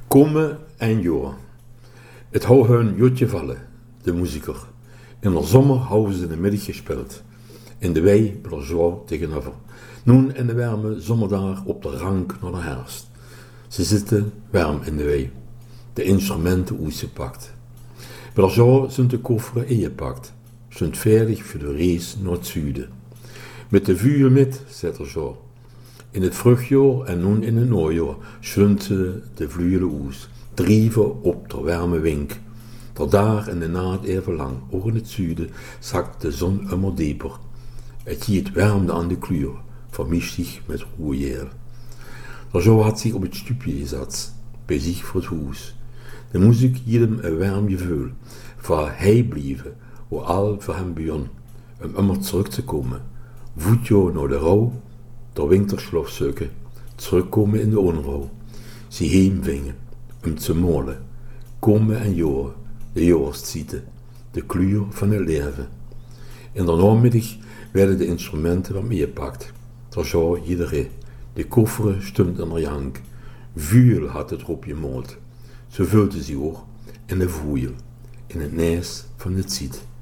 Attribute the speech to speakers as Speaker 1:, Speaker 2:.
Speaker 1: Komme en joa. Het hou hun jotje vallen, de muziker. In de zomer houden ze de middag gespeeld. In de wei bij de zwaar tegenover. Nun in de warme zomerdag op de rank naar de herfst. Ze zitten warm in de wei. De instrumenten uitgepakt. Bij de zwaar zijn de kofferen ingepakt. Zijn veilig voor de reis naar het zuiden. Met de vuur met, zegt er zo. In het vruchtjaar en nun in het najaar slunt ze de vluelen uit, drijven op de warme wink. Tot daar en de naad even lang, ook in het zuiden, zakt de zon immer dieper. Het giet warmte aan de kleur, vermischt zich met roeier. Zo had zich op het stupje gezet, bij zich voor het huis. De muziek giet hem een warm gevoel, waar hij blijven, waar al voor hem begon, om immer terug te komen. Voetjo naar de rouw, de winterschlof zoeken, terugkomen in de onrouw. Ze heemvingen, om te molen, komen en joren, de jaarstieten, de kleur van het leven. In de namiddag werden de instrumenten wat meegepakt. Er zou iedereen, de kofferen stond in de jank, vuur had het erop gemoold. Zo vulde ze ook in de voeil, in het nijs van het ziet.